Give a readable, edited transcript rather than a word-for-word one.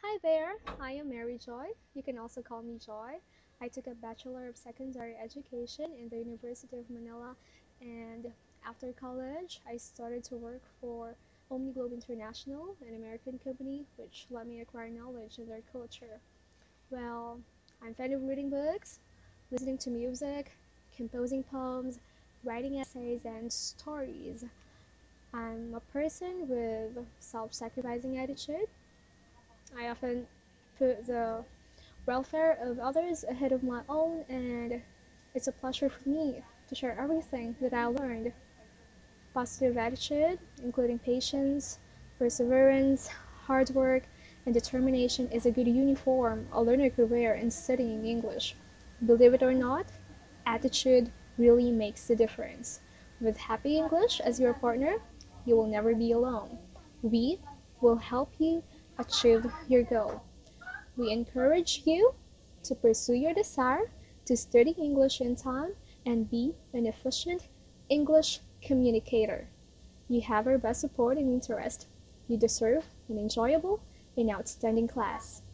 Hi there, I am Mary Joy. You can also call me Joy. I took a Bachelor of Secondary Education in the University of Manila, and after college, I started to work for OmniGlobe International, an American company, which let me acquire knowledge of their culture. Well, I'm fond of reading books, listening to music, composing poems, writing essays, and stories. I'm a person with self-sacrificing attitude. I often put the welfare of others ahead of my own, and it's a pleasure for me to share everything that I learned. Positive attitude, including patience, perseverance, hard work, and determination, is a good uniform a learner could wear in studying English. Believe it or not, attitude really makes the difference. With Happy English as your partner, you will never be alone. We will help you achieve your goal. We encourage you to pursue your desire to study English in time and be an efficient English communicator. You have our best support and interest. You deserve an enjoyable and outstanding class.